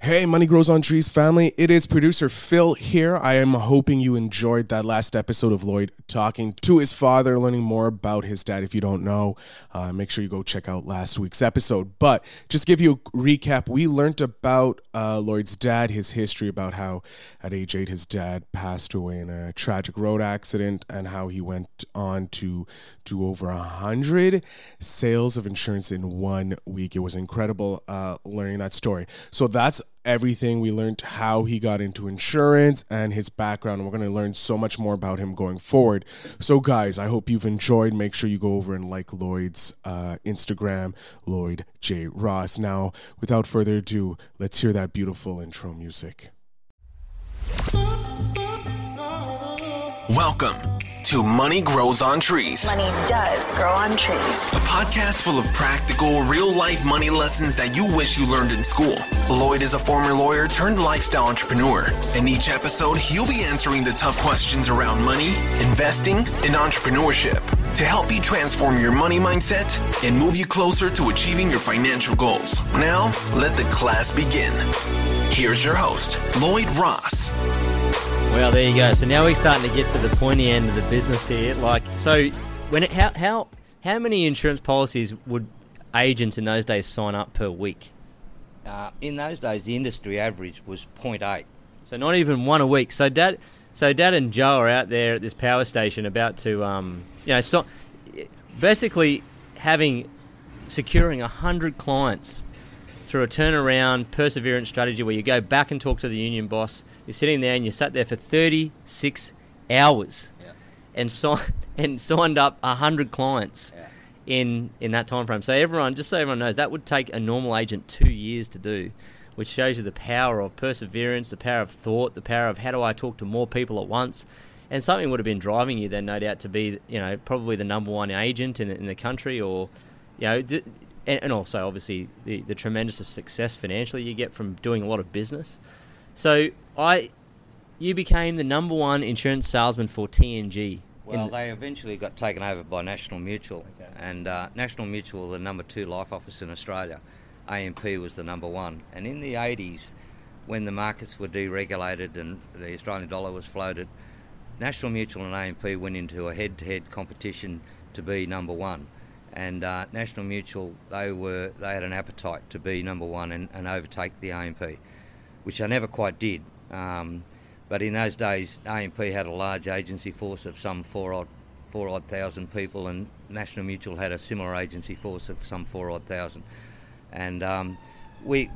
Hey, Money Grows on Trees family. It is producer Phil here. I am hoping you enjoyed that last episode of Lloyd talking to his father, learning more about his dad. If you don't know, make sure you go check out last week's episode. But just give you a recap, we learned about Lloyd's dad, his history, about how at age 8 his dad passed away in a tragic road accident and how he went on to do over 100 sales of insurance in 1 week. It was incredible learning that story. So that's everything. We learned how he got into insurance and his background, and we're going to learn so much more about him going forward. So guys, I hope you've enjoyed. Make sure you go over and like Lloyd's Instagram, Lloyd J. Ross. Now, without further ado, let's hear that beautiful intro music. Welcome to Money Grows on Trees. Money does grow on trees. A podcast full of practical, real-life money lessons that you wish you learned in school. Lloyd is a former lawyer turned lifestyle entrepreneur. In each episode, he'll be answering the tough questions around money, investing, and entrepreneurship to help you transform your money mindset and move you closer to achieving your financial goals. Now, let the class begin. Here's your host, Lloyd Ross. Well, there you go. So now we're starting to get to the pointy end of the business here. How many insurance policies would agents in those days sign up per week? In those days, the industry average was 0.8. So not even one a week. So Dad and Joe are out there at this power station about to, basically securing 100 clients through a turnaround perseverance strategy where you go back and talk to the union boss. You're sitting there and you sat there for 36 hours and signed up 100 clients in that time frame. So everyone knows, that would take a normal agent 2 years to do, which shows you the power of perseverance, the power of thought, the power of how do I talk to more people at once. And something would have been driving you then, no doubt, to be, probably the number one agent in the country, or, and also obviously the tremendous success financially you get from doing a lot of business. So you became the number one insurance salesman for TNG. Well, they eventually got taken over by National Mutual, and National Mutual, the number 2 life office in Australia. AMP was the number 1. And in the 80s, when the markets were deregulated and the Australian dollar was floated, National Mutual and AMP went into a head-to-head competition to be number 1. And National Mutual, they had an appetite to be number 1 and overtake the AMP, which I never quite did. But in those days, AMP had a large agency force of some 4,000 people, and National Mutual had a similar agency force of some 4,000. And we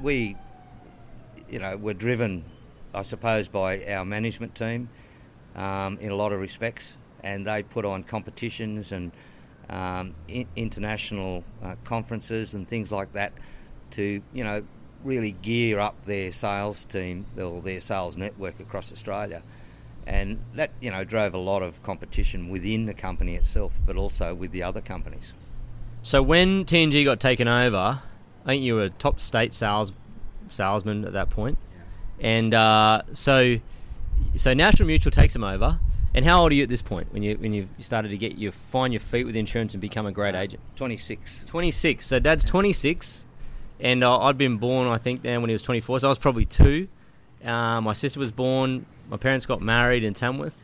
were driven, I suppose, by our management team in a lot of respects, and they put on competitions and international conferences and things like that to, really gear up their sales team or their sales network across Australia. And that, drove a lot of competition within the company itself, but also with the other companies. So when TNG got taken over, I think you were a top state salesman at that point. And so National Mutual takes them over. And how old are you at this point when you started to find your feet with insurance and become a great agent? 26. 26. So Dad's 26. And I'd been born, I think, then when he was 24, so I was probably 2. My sister was born. My parents got married in Tamworth.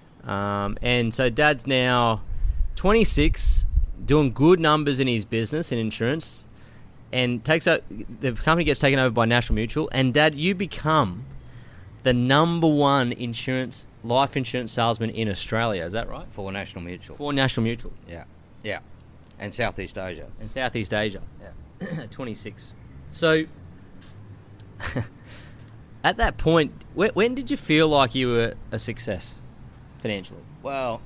And so Dad's now 26, doing good numbers in his business in insurance, and the company gets taken over by National Mutual. And Dad, you become the number 1 life insurance salesman in Australia. Is that right? For National Mutual. For National Mutual. Yeah. And Southeast Asia. Yeah. 26. So, at that point, when did you feel like you were a success financially? Well,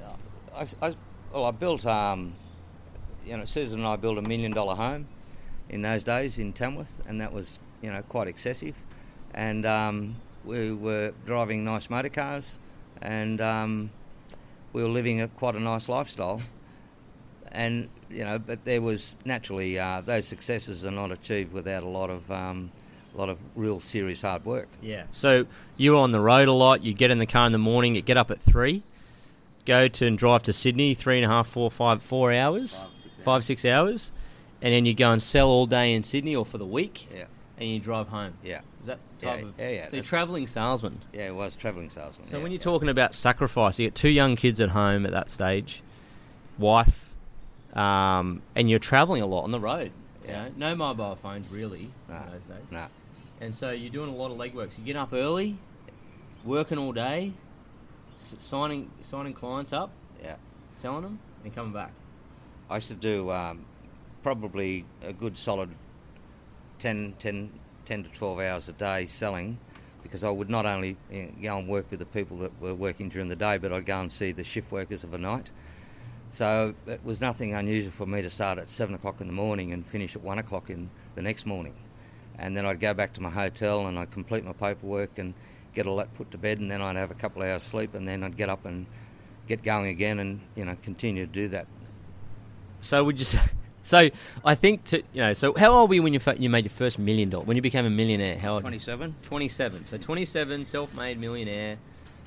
I built, Susan and I built $1 million home in those days in Tamworth, and that was, quite excessive. And we were driving nice motor cars, and we were living quite a nice lifestyle. And but there was naturally those successes are not achieved without a lot of real serious hard work. Yeah. So you were on the road a lot. You get in the car in the morning. You get up at 3, go to and drive to Sydney, 3.5, 4 hours, 5, 6 hours, and then you go and sell all day in Sydney or for the week. Yeah. and you drive home. Yeah. Is that type of... Yeah. So you're travelling salesman. Yeah, it was travelling salesman. So yeah, when you're talking about sacrifice, you get 2 young kids at home at that stage, wife, and you're travelling a lot on the road. Yeah. You know? No mobile phones really in those days. No. And so you're doing a lot of legwork. So you get up early, working all day, signing clients up, Yeah. selling them, and coming back. I used to do probably a good solid 10 to 12 hours a day selling, because I would not only go and work with the people that were working during the day, but I'd go and see the shift workers of a night. So it was nothing unusual for me to start at 7 o'clock in the morning and finish at 1 o'clock in the next morning. And then I'd go back to my hotel and I'd complete my paperwork and get all that put to bed, and then I'd have a couple of hours sleep, and then I'd get up and get going again and, continue to do that. So would you say... So I think so how old were you when you made your first $1 million? When you became a millionaire? How old? 27. 27. So 27, self-made millionaire,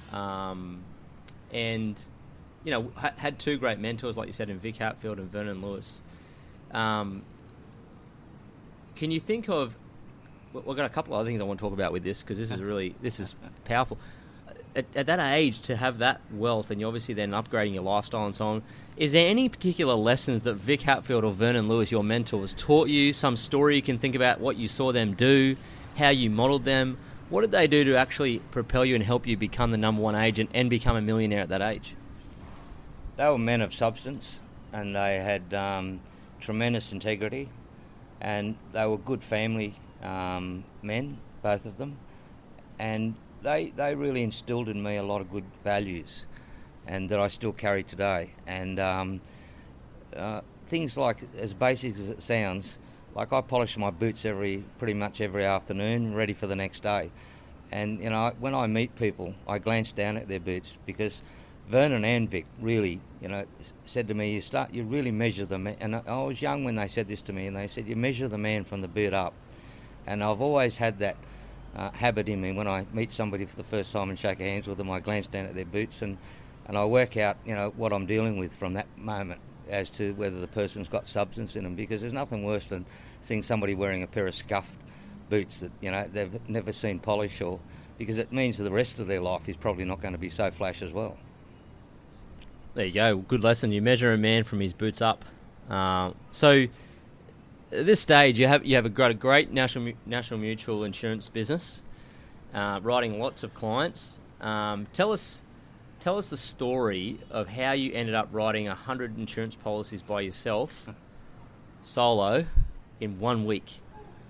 and had 2 great mentors, like you said, in Vic Hatfield and Vernon Lewis. Can you think of? We've got a couple of other things I want to talk about with this, because this is powerful. At that age, to have that wealth, and you're obviously then upgrading your lifestyle and so on, is there any particular lessons that Vic Hatfield or Vernon Lewis, your mentors, taught you? Some story you can think about, what you saw them do, how you modelled them? What did they do to actually propel you and help you become the number 1 agent and become a millionaire at that age? They were men of substance, and they had tremendous integrity, and they were good family men, both of them, and they really instilled in me a lot of good values, and that I still carry today. And things like, as basic as it sounds, like I polish my boots pretty much every afternoon, ready for the next day. And when I meet people, I glance down at their boots, because Vernon and Vic really, said to me, you really measure the man. And I was young when they said this to me, and they said, you measure the man from the boot up. And I've always had that habit in me. When I meet somebody for the first time and shake hands with them, I glance down at their boots and I work out, what I'm dealing with from that moment as to whether the person's got substance in them, because there's nothing worse than seeing somebody wearing a pair of scuffed boots that, they've never seen polish, or because it means that the rest of their life is probably not going to be so flash as well. There you go. Good lesson. You measure a man from his boots up. So at this stage, you have a great National Mutual insurance business, writing lots of clients. Tell us the story of how you ended up writing 100 insurance policies by yourself, solo, in 1 week.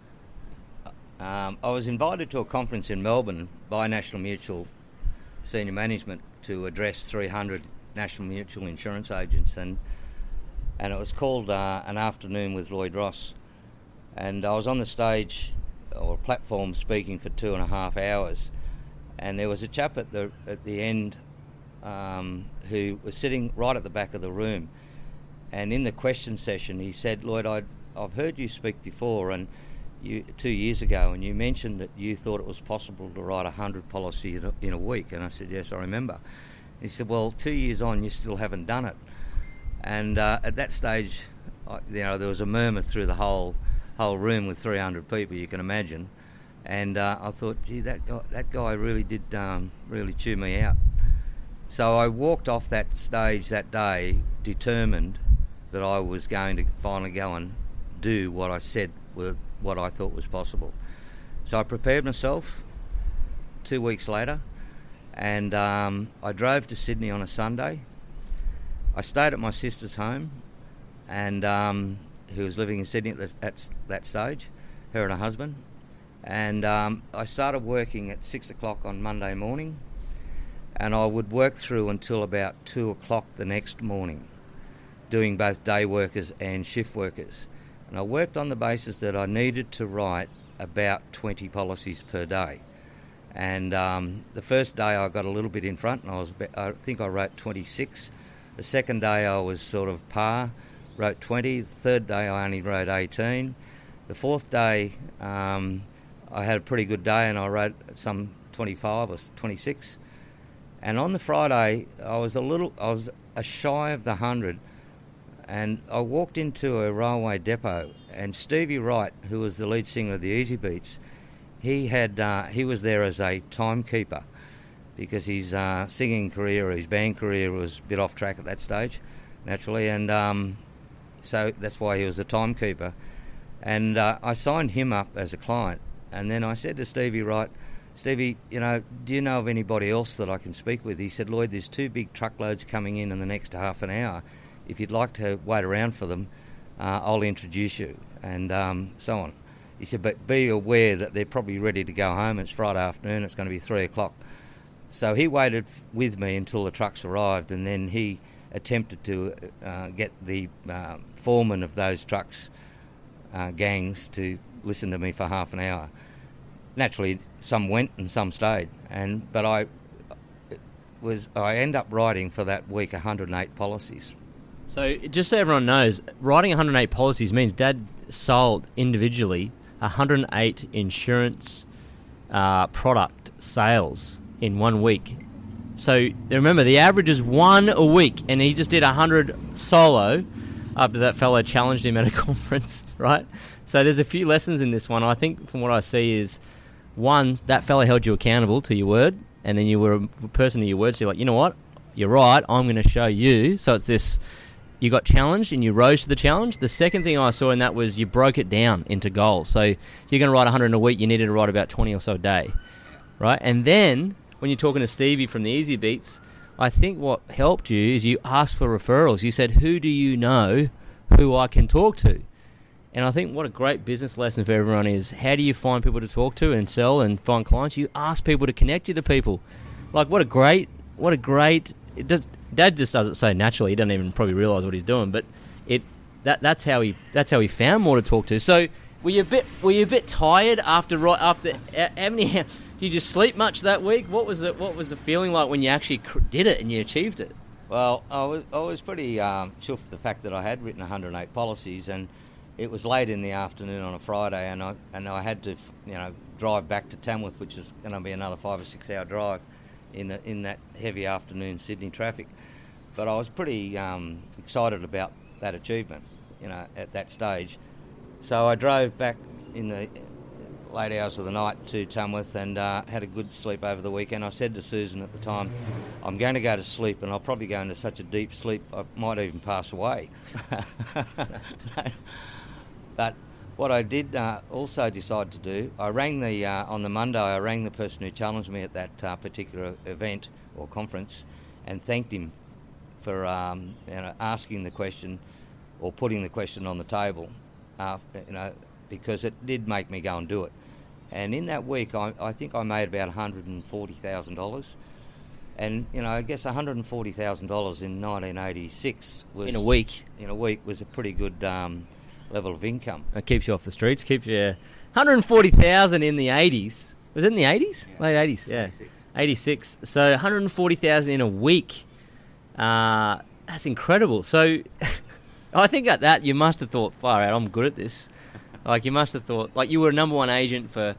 I was invited to a conference in Melbourne by National Mutual senior management to address 300 National Mutual insurance agents, and it was called An Afternoon with Lloyd Ross. And I was on the stage or platform speaking for 2.5 hours, and there was a chap at the end who was sitting right at the back of the room, and in the question session he said, Lloyd, I've heard you speak before, and 2 years ago, and you mentioned that you thought it was possible to write 100 policies in a week. And I said, yes, I remember. He said, well, 2 years on, you still haven't done it. And at that stage, there was a murmur through the whole room with 300 people, you can imagine. And I thought, gee, that guy really did really chew me out. So I walked off that stage that day determined that I was going to finally go and do what I said with what I thought was possible. So I prepared myself 2 weeks later, and I drove to Sydney on a Sunday. I stayed at my sister's home, and who was living in Sydney at that stage, her and her husband. And I started working at 6 o'clock on Monday morning, and I would work through until about 2 o'clock the next morning, doing both day workers and shift workers. And I worked on the basis that I needed to write about 20 policies per day. And the first day I got a little bit in front, and I think I wrote 26. The second day I was sort of par, wrote 20. The third day I only wrote 18. The fourth day I had a pretty good day, and I wrote some 25 or 26. And on the Friday I was a shy of the 100, And I walked into a railway depot, and Stevie Wright, who was the lead singer of the Easy Beats, he was there as a timekeeper because his singing career, his band career was a bit off track at that stage, naturally, and so that's why he was a timekeeper. And I signed him up as a client, and then I said to Stevie Wright, Stevie, do you know of anybody else that I can speak with? He said, Lloyd, there's 2 big truckloads coming in the next half an hour. If you'd like to wait around for them, I'll introduce you, and so on. He said, but be aware that they're probably ready to go home. It's Friday afternoon, it's going to be 3 o'clock. So he waited with me until the trucks arrived, and then he attempted to get the foreman of those trucks gangs to listen to me for half an hour. Naturally, some went and some stayed, but I ended up writing for that week 108 policies. So just so everyone knows, writing 108 policies means Dad sold individually 108 insurance product sales in 1 week. So remember, the average is 1 a week, and he just did 100 solo after that fellow challenged him at a conference, right? So there's a few lessons in this one. I think from what I see is, one, that fellow held you accountable to your word, and then you were a person to your word, so you're like, you know what, you're right, I'm going to show you. So it's this, you got challenged and you rose to the challenge. The second thing I saw in that was you broke it down into goals. So if you're going to write 100 in a week, you needed to write about 20 or so a day, right? And then when you're talking to Stevie from the Easy Beats, I think what helped you is you asked for referrals. You said, who do you know who I can talk to? And I think what a great business lesson for everyone is, how do you find people to talk to and sell and find clients? You ask people to connect you to people. Like, what a great, Dad just does it so naturally. He doesn't even probably realise what he's doing, but that's how he found more to talk to. So were you a bit tired after how many? Did you just sleep much that week? What was the feeling like when you actually did it and you achieved it? Well, I was pretty chuffed the fact that I had written 108 policies, and it was late in the afternoon on a Friday, and I had to drive back to Tamworth, which is going to be another 5 or 6 hour drive in that heavy afternoon Sydney traffic. But I was pretty excited about that achievement, at that stage. So I drove back in the late hours of the night to Tamworth and had a good sleep over the weekend. I said to Susan at the time, I'm going to go to sleep, and I'll probably go into such a deep sleep I might even pass away. But what I did also decide to do, I rang on the Monday, I rang the person who challenged me at that particular event or conference and thanked him for asking the question or putting the question on the table, because it did make me go and do it. And in that week, I think I made about $140,000. And, I guess $140,000 in 1986 was... In a week. In a week was a pretty good level of income. It keeps you off the streets, keeps you... 140,000 in the 80s. Was it in the 80s? Yeah. Late 80s, yeah. 86. So 140,000 in a week. That's incredible. So I think at that you must have thought, far out, I'm good at this. Like, you must have thought, like, you were a number one agent for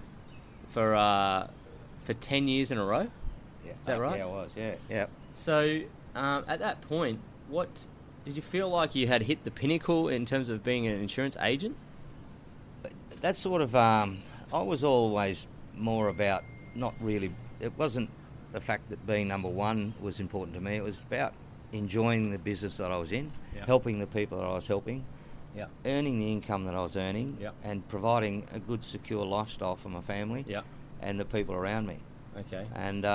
10 years in a row? Yeah. Is that right? Yeah, I was, yeah. So at that point, what did you feel like you had hit the pinnacle in terms of being an insurance agent? That sort of, I was always more about not really, it wasn't the fact that being number one was important to me. It was about enjoying the business that I was in, helping the people that I was helping, earning the income that I was earning, and providing a good, secure lifestyle for my family and the people around me. Okay. And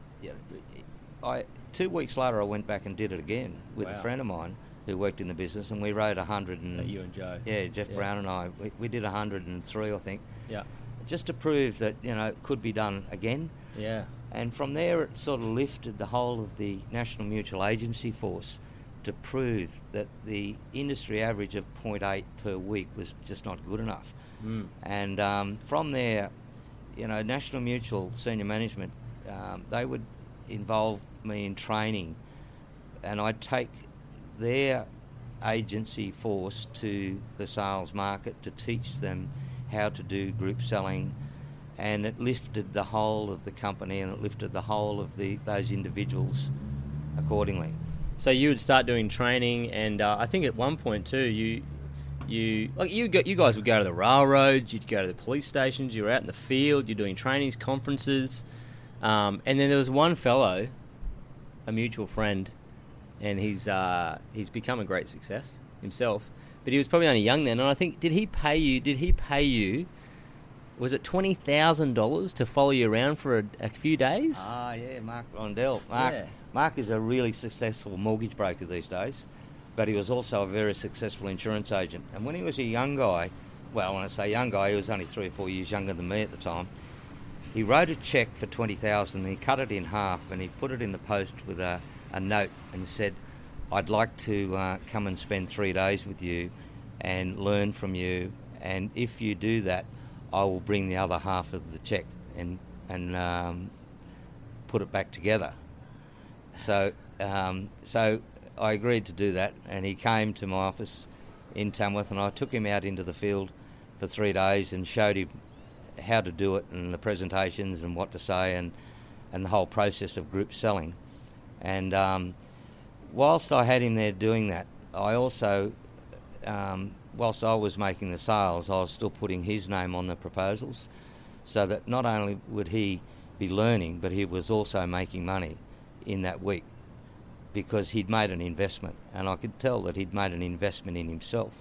2 weeks later, I went back and did it again with a friend of mine who worked in the business, and we rode 100 and... You and Joe. Yeah, Jeff Brown and I. We did 103, I think. Yeah. Just to prove that, it could be done again. Yeah. And from there, it sort of lifted the whole of the National Mutual Agency force to prove that the industry average of 0.8 per week was just not good enough. And from there, National Mutual senior management, they would involve me in training, and I'd take their agency force to the sales market to teach them how to do group selling, and it lifted the whole of the company, and it lifted the whole of those individuals accordingly. So you would start doing training, and I think at one point too, you guys would go to the railroads, you'd go to the police stations, you were out in the field, you're doing trainings, conferences, and then there was one fellow, a mutual friend, and he's become a great success himself, but he was probably only young then, and I think did he pay you? Was it $20,000 to follow you around for a few days? Yeah, Mark Rondell. Yeah. Mark is a really successful mortgage broker these days, but he was also a very successful insurance agent. And when he was a young guy, well, when I say young guy, he was only 3 or 4 years younger than me at the time, he wrote a cheque for $20,000 and he cut it in half and he put it in the post with a note and said, I'd like to come and spend 3 days with you and learn from you, and if you do that, I will bring the other half of the cheque and put it back together. So I agreed to do that, and he came to my office in Tamworth, and I took him out into the field for 3 days and showed him how to do it and the presentations and what to say and the whole process of group selling. And whilst I had him there doing that, I also whilst I was making the sales, I was still putting his name on the proposals, so that not only would he be learning, but he was also making money in that week, because he'd made an investment, and I could tell that he'd made an investment in himself.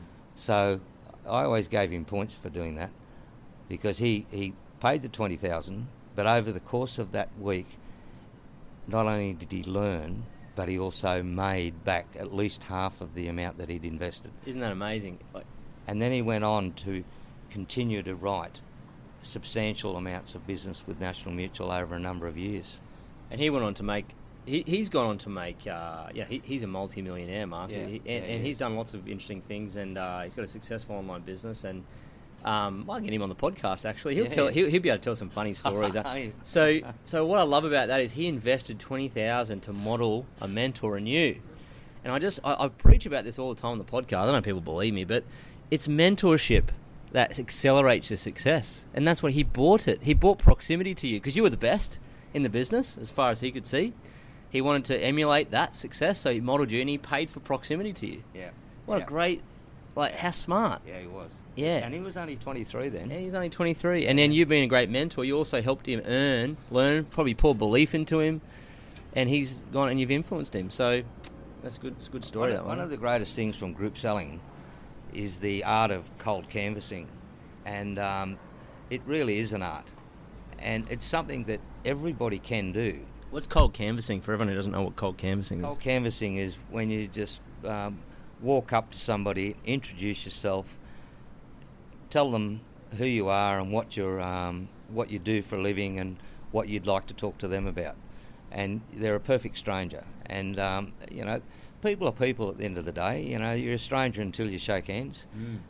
So I always gave him points for doing that, because he paid the $20,000, but over the course of that week, not only did he learn, but he also made back at least half of the amount that he'd invested. Isn't that amazing? And then he went on to continue to write substantial amounts of business with National Mutual over a number of years. And he went on to make... He's gone on to make... he's a multi-millionaire, Mark. Yeah, And he's done lots of interesting things, and he's got a successful online business, and I'll get him on the podcast, actually. He'll be able to tell some funny stories. So what I love about that is he invested $20,000 to model a mentor in you. And I preach about this all the time on the podcast. I don't know if people believe me, but it's mentorship that accelerates your success. And that's what he bought it. He bought proximity to you because you were the best in the business as far as he could see. He wanted to emulate that success, so he modeled you and he paid for proximity to you. Yeah. What a great... how smart. Yeah, he was. Yeah. And he was only 23 then. Yeah, he's only 23. And then you've been a great mentor. You also helped him learn, probably pour belief into him. And he's gone and you've influenced him. So that's good. It's a good story, that one. One of the greatest things from group selling is the art of cold canvassing. And it really is an art. And it's something that everybody can do. What's cold canvassing for everyone who doesn't know what cold canvassing is? Cold canvassing is when you just... walk up to somebody, introduce yourself, tell them who you are and what you do for a living and what you'd like to talk to them about. And they're a perfect stranger. And, people are people at the end of the day. You're a stranger until you shake hands.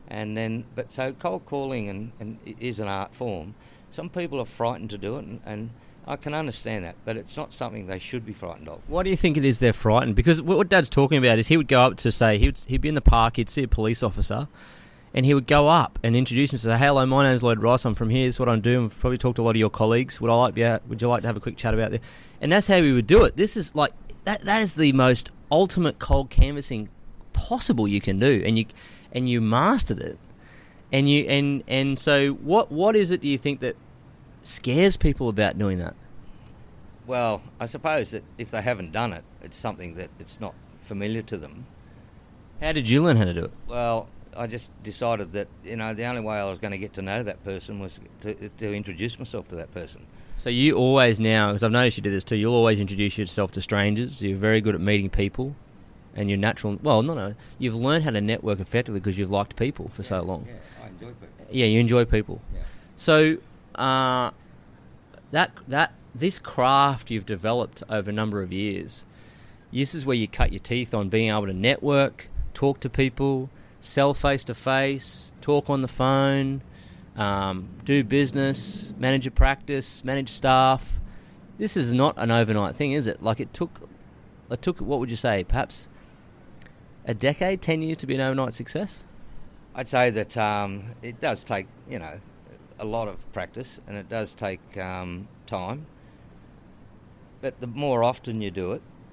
But so cold calling and is an art form. Some people are frightened to do it, and I can understand that, but it's not something they should be frightened of. Why do you think it is they're frightened? Because what Dad's talking about is he would go up to say, he'd be in the park, he'd see a police officer, and he would go up and introduce himself and say, hello, my name's Lloyd Rice, I'm from here, this is what I'm doing. I've probably talked to a lot of your colleagues. Would you like to have a quick chat about this? And that's how we would do it. This is like, that is the most ultimate cold canvassing possible you can do, and you mastered it. And so what is it, do you think, that scares people about doing that? Well, I suppose that if they haven't done it, it's something that it's not familiar to them. How did you learn how to do it? Well, I just decided that, the only way I was going to get to know that person was to introduce myself to that person. So you always now, because I've noticed you do this too, you'll always introduce yourself to strangers. You're very good at meeting people, and you're natural. Well, no, you've learned how to network effectively because you've liked people for so long. Yeah, I enjoy people. Yeah, you enjoy people. Yeah. So this craft you've developed over a number of years, this is where you cut your teeth on being able to network, talk to people, sell face-to-face, talk on the phone, do business, manage a practice, manage staff. This is not an overnight thing, is it? Like it took, what would you say, perhaps a decade, 10 years to be an overnight success? I'd say that it does take, a lot of practice, and it does take time. But the more often you do it,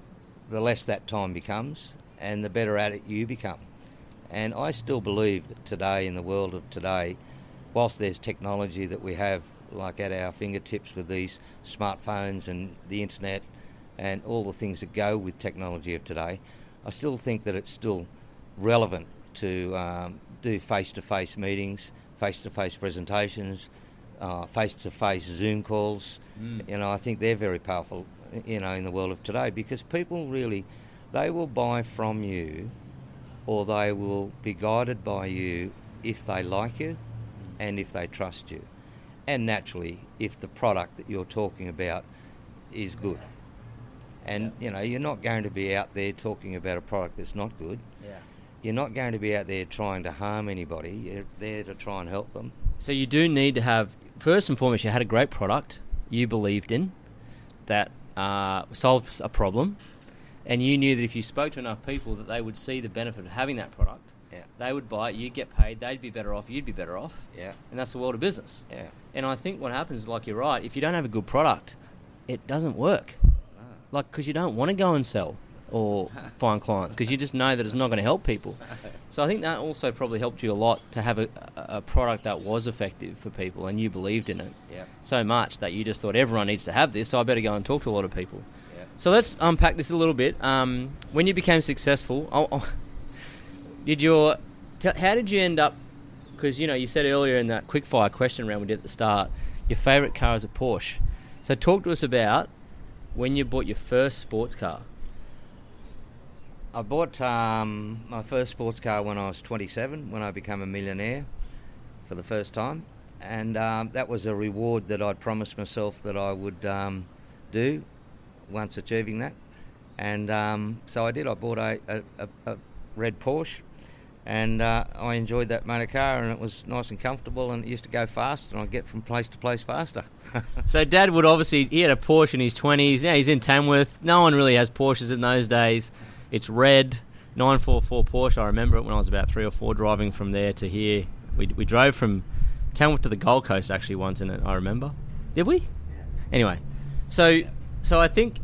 the less that time becomes and the better at it you become. And I still believe that today, in the world of today, whilst there's technology that we have like at our fingertips with these smartphones and the internet and all the things that go with technology of today, I still think that it's still relevant to do face-to-face meetings, face-to-face presentations, face-to-face Zoom calls. I think they're very powerful, in the world of today, because people really, they will buy from you or they will be guided by you if they like you and if they trust you. And naturally, if the product that you're talking about is good. And, you're not going to be out there talking about a product that's not good. Yeah. You're not going to be out there trying to harm anybody. You're there to try and help them. So you do need to have, first and foremost, you had a great product you believed in that solves a problem, and you knew that if you spoke to enough people that they would see the benefit of having that product. Yeah. They would buy it, you'd get paid, they'd be better off, you'd be better off. Yeah. And that's the world of business. Yeah. And I think what happens is, like, you're right, if you don't have a good product, it doesn't work. Like, because you don't want to go and sell or find clients, because you just know that it's not going to help people. So I think that also probably helped you a lot to have a product that was effective for people and you believed in it so much that you just thought everyone needs to have this, so I better go and talk to a lot of people. Yeah. So let's unpack this a little bit. When you became successful, how did you end up, because you said earlier in that quickfire question round we did at the start, your favourite car is a Porsche. So talk to us about when you bought your first sports car. I bought my first sports car when I was 27, when I became a millionaire for the first time. And that was a reward that I'd promised myself that I would do once achieving that. And so I did. I bought a red Porsche, and I enjoyed that motor car, and it was nice and comfortable, and it used to go fast, and I'd get from place to place faster. So Dad would obviously, he had a Porsche in his 20s. Now he's in Tamworth. No one really has Porsches in those days. It's red, 944 Porsche. I remember it when I was about 3 or 4 driving from there to here. We drove from Tamworth to the Gold Coast actually once in it, I remember. Did we? Yeah. Anyway, so I think...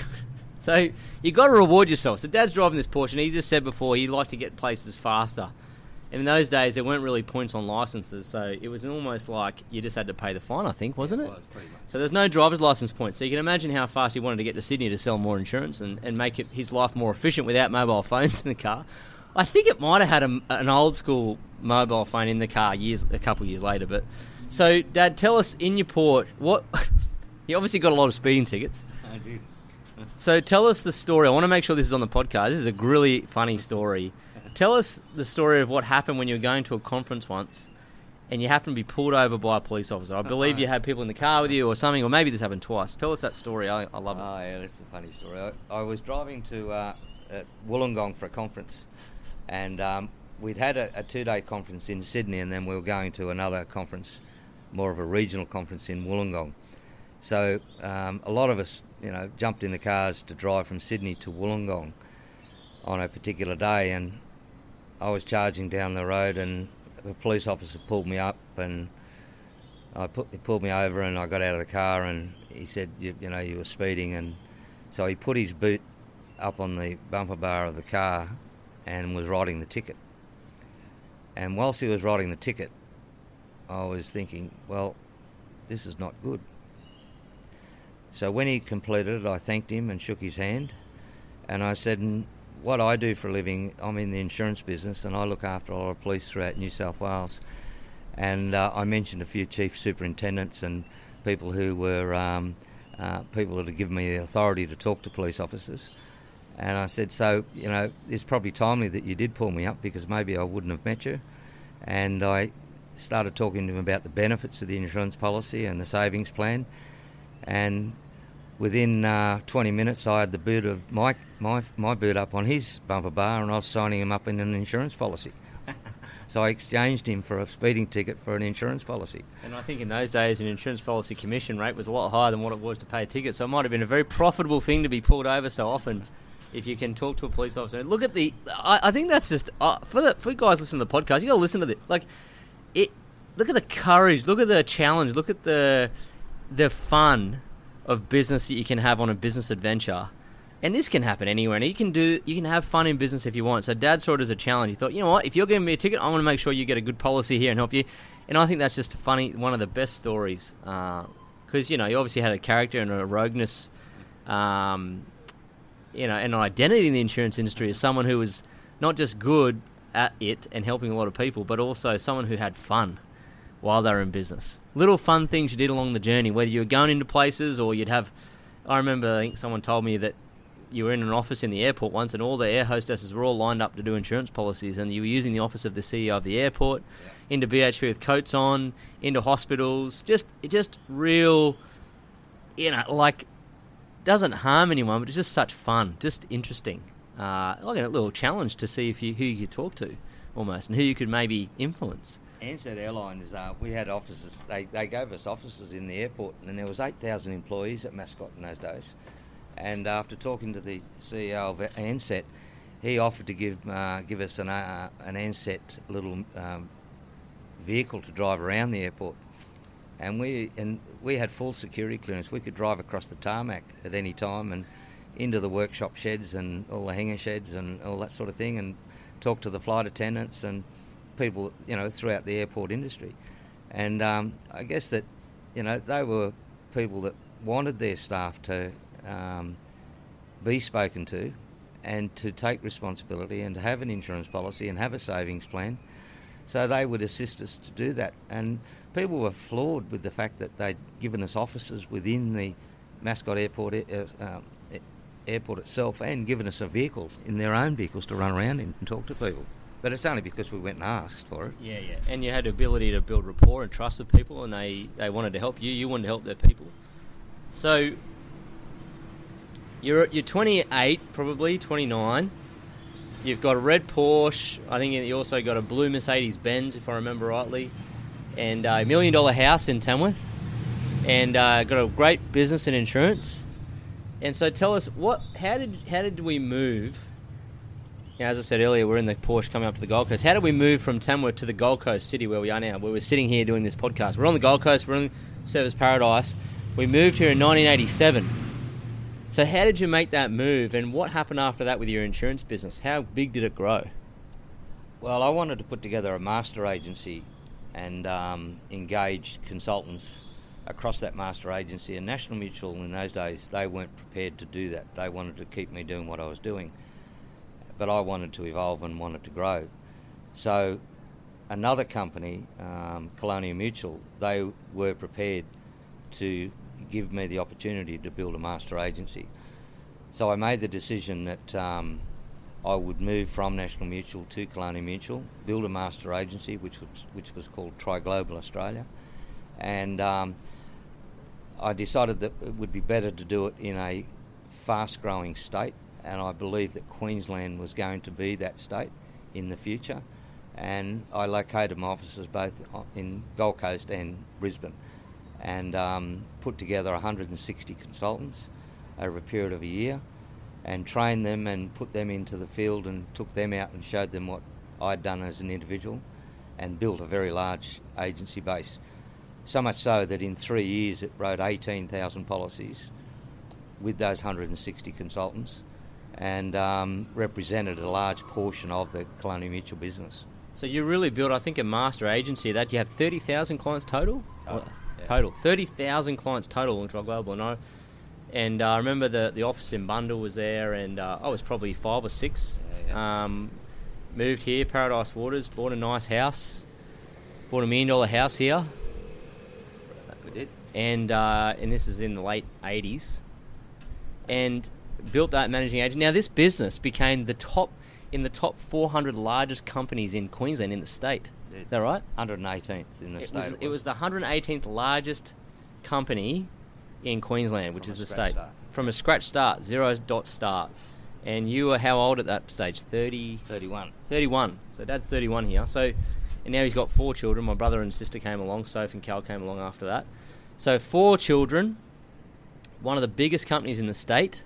So you got to reward yourself. So Dad's driving this Porsche, and he just said before he liked to get places faster. And in those days, there weren't really points on licenses, so it was almost like you just had to pay the fine, I think, wasn't it? It was, pretty much. So there's no driver's license points. So you can imagine how fast he wanted to get to Sydney to sell more insurance and make his life more efficient without mobile phones in the car. I think it might have had an old school mobile phone in the car a couple of years later. But so, Dad, tell us in your Porsche, what... You obviously got a lot of speeding tickets. I did. So tell us the story. I want to make sure this is on the podcast. This is a really funny story. Tell us the story of what happened when you were going to a conference once and you happened to be pulled over by a police officer. I believe you had people in the car with you or something, or maybe this happened twice. Tell us that story. I love it. Oh, yeah, that's a funny story. I was driving to Wollongong for a conference, and we'd had a 2-day conference in Sydney, and then we were going to another conference, more of a regional conference in Wollongong. So a lot of us, jumped in the cars to drive from Sydney to Wollongong on a particular day, and I was charging down the road, and a police officer pulled me up, and he pulled me over, and I got out of the car, and he said, you were speeding, and so he put his boot up on the bumper bar of the car and was writing the ticket. And whilst he was writing the ticket, I was thinking, well, this is not good. So when he completed it, I thanked him and shook his hand, and I said, what I do for a living, I'm in the insurance business, and I look after a lot of police throughout New South Wales. And I mentioned a few chief superintendents and people who were people that had given me the authority to talk to police officers. And I said, so, it's probably timely that you did pull me up, because maybe I wouldn't have met you. And I started talking to him about the benefits of the insurance policy and the savings plan. And within 20 minutes, I had the boot of my boot up on his bumper bar, and I was signing him up in an insurance policy. So I exchanged him for a speeding ticket for an insurance policy. And I think in those days, an insurance policy commission rate was a lot higher than what it was to pay a ticket. So it might have been a very profitable thing to be pulled over so often if you can talk to a police officer. Look at I think that's just... for guys listening to the podcast, you got to listen to this. Look at the courage, look at the challenge, look at the fun of business that you can have on a business adventure And this can happen anywhere, and you can have fun in business if you want. So Dad saw it as a challenge. He thought, you know what, if you're giving me a ticket, I'm going to make sure you get a good policy here and help you. And I think that's just one of the best stories, because you obviously had a character and a rogueness, and an identity in the insurance industry as someone who was not just good at it and helping a lot of people, but also someone who had fun while they were in business. Little fun things you did along the journey, whether you were going into places or you'd have. I remember, I think someone told me that you were in an office in the airport once and all the air hostesses were all lined up to do insurance policies, and you were using the office of the CEO of the airport, into BHP with coats on, into hospitals, just real, doesn't harm anyone, but it's just such fun, just interesting. Like a little challenge to see who you could talk to, almost, and who you could maybe influence. Ansett Airlines, we had offices, they gave us offices in the airport, and there was 8,000 employees at Mascot in those days. And after talking to the CEO of Ansett, he offered to give us an Ansett little vehicle to drive around the airport. And we had full security clearance. We could drive across the tarmac at any time and into the workshop sheds and all the hangar sheds and all that sort of thing, and talk to the flight attendants and people, throughout the airport industry. And I guess that, they were people that wanted their staff to be spoken to and to take responsibility and to have an insurance policy and have a savings plan. So they would assist us to do that. And people were floored with the fact that they'd given us offices within the Mascot Airport airport itself, and given us a vehicle in their own vehicles to run around in and talk to people. But it's only because we went and asked for it. Yeah. And you had the ability to build rapport and trust with people, and they wanted to help you. You wanted to help their people. So you're 28, probably 29. You've got a red Porsche. I think you also got a blue Mercedes-Benz, if I remember rightly, and a $1 million house in Tamworth, and got a great business in insurance. And so tell us, how did we move? As I said earlier, we're in the Porsche coming up to the Gold Coast. How did we move from Tamworth to the Gold Coast city where we are now, where we're sitting here doing this podcast? We're on the Gold Coast, we're in Surfers Paradise. We moved here in 1987. So how did you make that move, and what happened after that with your insurance business? How big did it grow? Well, I wanted to put together a master agency and engage consultants across that master agency, and National Mutual in those days, they weren't prepared to do that. They wanted to keep me doing what I was doing, but I wanted to evolve and wanted to grow. So another company, Colonial Mutual, they were prepared to give me the opportunity to build a master agency. So I made the decision that I would move from National Mutual to Colonial Mutual, build a master agency, which was called Tri Global Australia, and I decided that it would be better to do it in a fast-growing state, and I believe that Queensland was going to be that state in the future. And I located my offices both in Gold Coast and Brisbane, and put together 160 consultants over a period of a year, and trained them and put them into the field and took them out and showed them what I'd done as an individual, and built a very large agency base. So much so that in 3 years it wrote 18,000 policies with those 160 consultants, and represented a large portion of the Colonial Mutual business. So you really built, I think, a master agency that you have 30,000 clients total? Total. 30,000 clients total in Tri Global. And I remember the office in Bundall was there, and I was probably 5 or 6. Moved here, Paradise Waters, bought a nice house, bought $1 million house here. We did. And this is in the late 80s. And built that managing agent. Now this business became the top 400 largest companies in Queensland, in the state. Is that right? 118th in the state. It was the 118th largest company in Queensland, which is the state. From a scratch start, zero dot start. And you were how old at that stage? 31. 31. So Dad's 31 here. So, and now he's got 4 children. My brother and sister came along. Soph and Cal came along after that. So 4 children, one of the biggest companies in the state.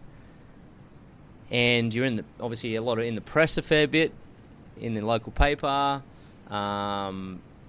And you're obviously in the press a fair bit, in the local paper,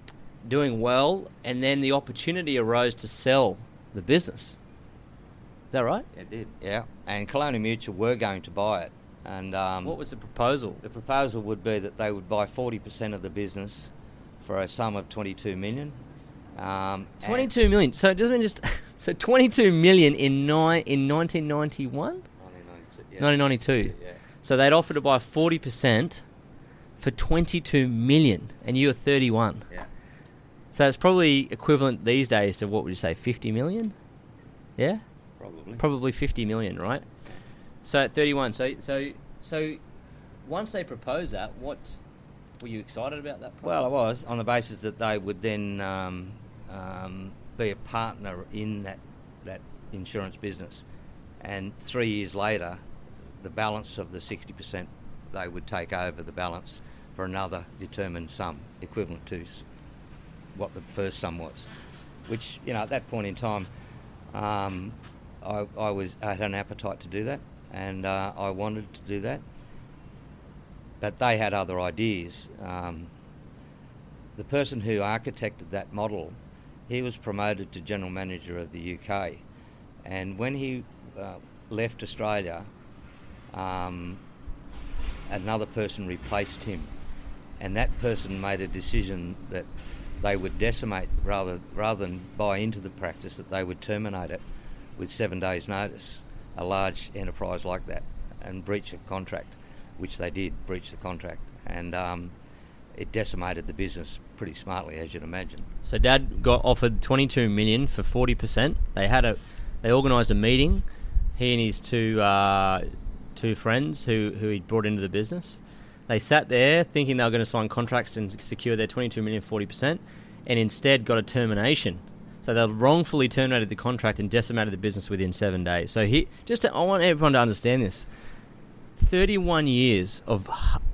doing well, and then the opportunity arose to sell the business. Is that right? It did, yeah. And Colonial Mutual were going to buy it. And What was the proposal? the proposal would be that they would buy 40% of the business for a sum of $22 million. 22 million. So it doesn't just so 22 million in 1991, 1992. Yeah. So they'd offered to buy 40% for 22 million, and you were 31. Yeah. So it's probably equivalent these days to, what would you say, 50 million? Yeah, probably 50 million, right? So at 31. So once they proposed that, what were you excited about that? Well, I was, on the basis that they would then be a partner in that insurance business. And 3 years later, the balance of the 60%, they would take over the balance for another determined sum, equivalent to what the first sum was. Which, at that point in time, I had an appetite to do that, and I wanted to do that. But they had other ideas. The person who architected that model, he was promoted to General Manager of the UK. And when he left Australia, another person replaced him. And that person made a decision that they would decimate, rather than buy into the practice, that they would terminate it with 7 days' notice, a large enterprise like that, and breach of contract, which they did, breach the contract. And it decimated the business pretty smartly, as you'd imagine. So Dad got offered 22 million for 40%. They organised a meeting, he and his two friends who he'd brought into the business. They sat there thinking they were going to sign contracts and secure their 22 million 40%, and instead got a termination. So they wrongfully terminated the contract and decimated the business within 7 days. So I want everyone to understand this. 31 years of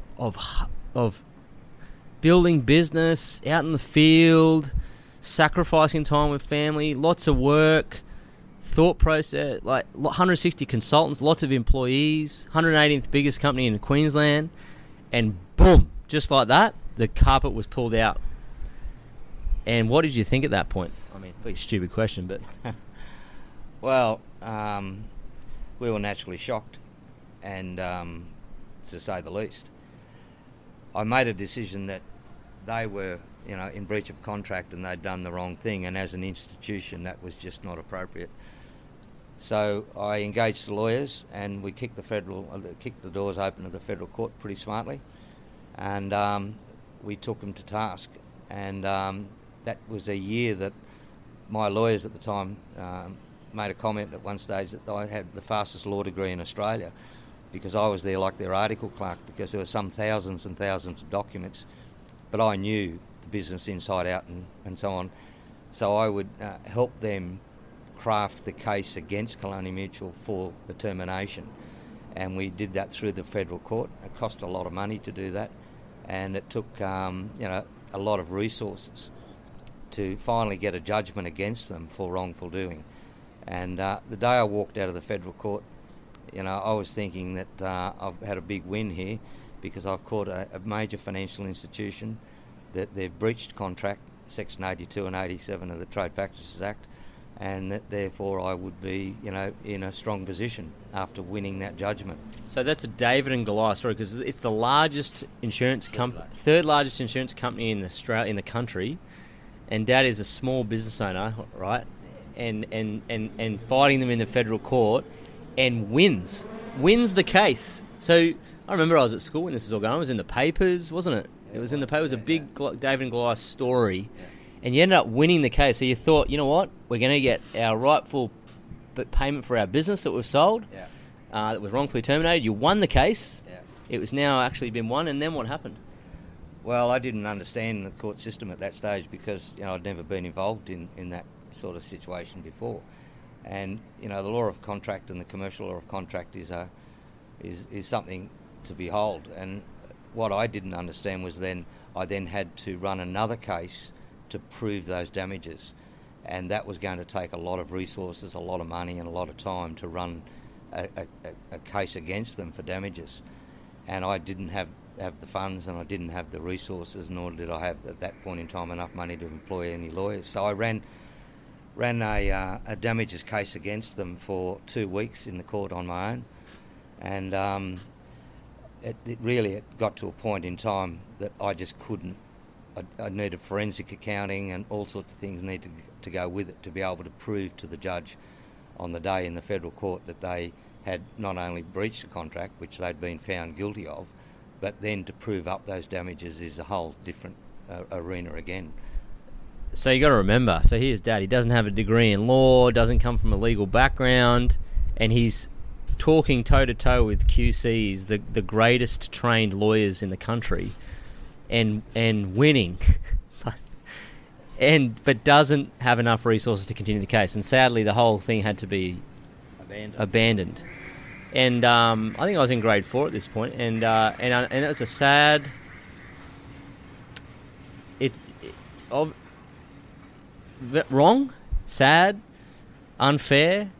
building business, out in the field, sacrificing time with family, lots of work, thought process, like 160 consultants, lots of employees, 118th biggest company in Queensland, and boom, just like that, the carpet was pulled out. And what did you think at that point? I mean, pretty stupid question, but... Well, we were naturally shocked, and to say the least. I made a decision that they were, in breach of contract and they'd done the wrong thing, and as an institution that was just not appropriate. So I engaged the lawyers, and we kicked the doors open of the federal court pretty smartly, and we took them to task. And that was a year that my lawyers at the time made a comment at one stage that I had the fastest law degree in Australia, because I was there like their article clerk, because there were some thousands and thousands of documents, but I knew the business inside out and so on. So I would help them craft the case against Colonial Mutual for the termination, and we did that through the federal court. It cost a lot of money to do that, and it took a lot of resources to finally get a judgment against them for wrongful doing. And the day I walked out of the federal court, I was thinking that I've had a big win here, because I've caught a major financial institution, that they've breached contract, Section 82 and 87 of the Trade Practices Act, and that therefore I would be, in a strong position after winning that judgment. So that's a David and Goliath story, because it's the largest insurance company, third largest insurance company in Australia, in the country, and Dad is a small business owner, right? And fighting them in the federal court, and wins the case. So I remember I was at school when this was all going on. It was in the papers, wasn't it? It was in the papers. It was a big David and Goliath story. And you ended up winning the case. So you thought, you know what? We're going to get our rightful payment for our business that we've sold. That was wrongfully terminated. You won the case. It was now actually been won. And then what happened? Well, I didn't understand the court system at that stage, because I'd never been involved in that sort of situation before. And the law of contract and the commercial law of contract is something to behold. And what I didn't understand was I then had to run another case to prove those damages, and that was going to take a lot of resources, a lot of money, and a lot of time to run a case against them for damages. And I didn't have the funds, and I didn't have the resources, nor did I have at that point in time enough money to employ any lawyers. So I ran ran a damages case against them for 2 weeks in the court on my own, and it really got to a point in time that I just couldn't. I needed forensic accounting and all sorts of things needed to go with it to be able to prove to the judge on the day in the federal court that they had not only breached the contract, which they'd been found guilty of, but then to prove up those damages is a whole different arena again. So you got to remember, so here's Dad, he doesn't have a degree in law, doesn't come from a legal background, and he's talking toe-to-toe with QCs, the greatest trained lawyers in the country, and winning, but doesn't have enough resources to continue the case. And sadly, the whole thing had to be abandoned. And I think I was in grade 4 at this point, and it was a sad... wrong, sad, unfair,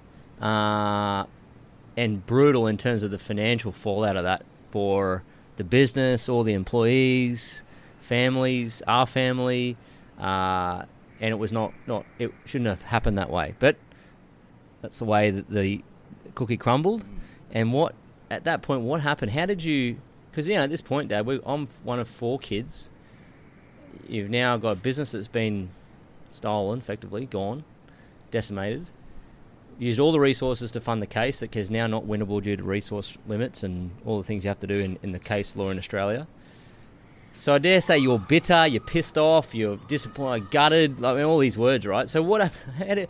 and brutal in terms of the financial fallout of that for the business, all the employees, families, our family, and it was not it shouldn't have happened that way. But that's the way that the cookie crumbled. And at that point, what happened? How did you? Because at this point, Dad, I'm one of 4 kids. You've now got a business that's been stolen, effectively, gone, decimated. Used all the resources to fund the case that is now not winnable due to resource limits and all the things you have to do in the case law in Australia. So I dare say you're bitter, you're pissed off, you're disappointed, gutted, all these words, right? So what happened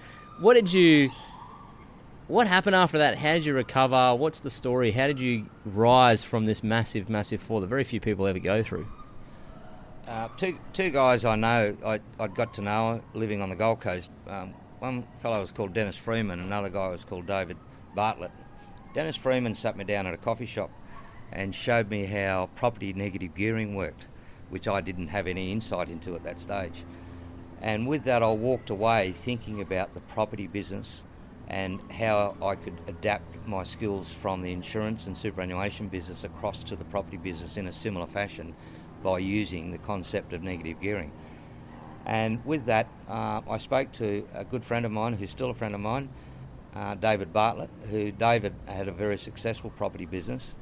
after that? How did you recover? What's the story? How did you rise from this massive, massive fall that very few people ever go through? Two guys I know, I'd got to know living on the Gold Coast. One fellow was called Dennis Freeman, another guy was called David Bartlett. Dennis Freeman sat me down at a coffee shop and showed me how property negative gearing worked, which I didn't have any insight into at that stage. And with that, I walked away thinking about the property business and how I could adapt my skills from the insurance and superannuation business across to the property business in a similar fashion by using the concept of negative gearing. And with that, I spoke to a good friend of mine, who's still a friend of mine, David Bartlett, David had a very successful property business.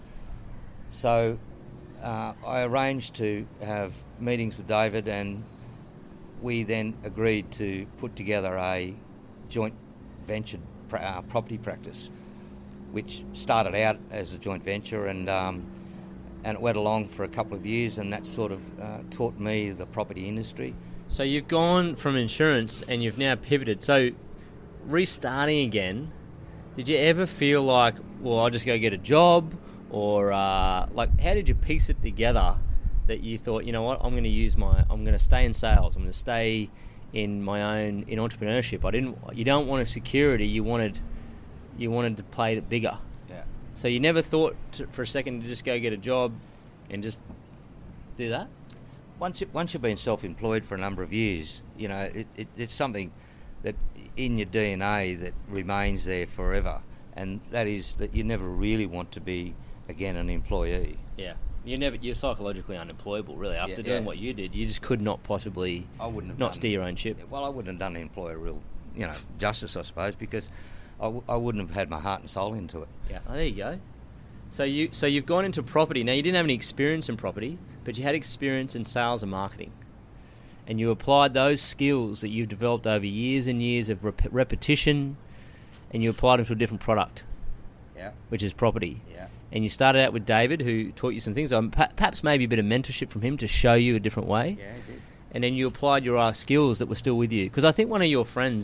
So I arranged to have meetings with David, and we then agreed to put together a joint venture property practice, which started out as a joint venture, and it went along for a couple of years, and that sort of taught me the property industry. So you've gone from insurance and you've now pivoted. So restarting again, did you ever feel like, well, I'll just go get a job? Or how did you piece it together that you thought, you know what, I'm going to stay in sales, I'm going to stay in my own, in entrepreneurship. You don't want a security, you wanted to play it bigger. Yeah. So you never thought for a second to just go get a job and just do that? Once you've been self-employed for a number of years, it's something that in your DNA that remains there forever, and that is that you never really want to be again an employee. Yeah, you're psychologically unemployable, really. After doing what you did, you just could not possibly steer your own ship. Yeah, well, I wouldn't have done the employer real, justice, I suppose, because I wouldn't have had my heart and soul into it. Yeah, there you go. So you've gone into property. Now, you didn't have any experience in property, but you had experience in sales and marketing. And you applied those skills that you've developed over years and years of repetition, and you applied them to a different product, which is property. Yeah. And you started out with David, who taught you some things. Perhaps maybe a bit of mentorship from him to show you a different way. Yeah, he did. And then you applied your skills that were still with you. Because I think one of your friends,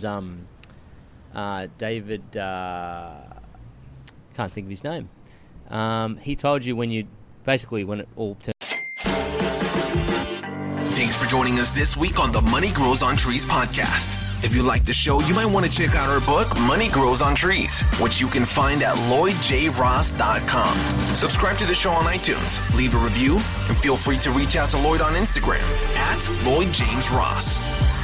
David, can't think of his name. He told you when it all turned. Thanks for joining us this week on the Money Grows on Trees podcast. If you like the show, you might want to check out our book, Money Grows on Trees, which you can find at LloydJRoss.com. Subscribe to the show on iTunes, leave a review, and feel free to reach out to Lloyd on Instagram at LloydJamesRoss.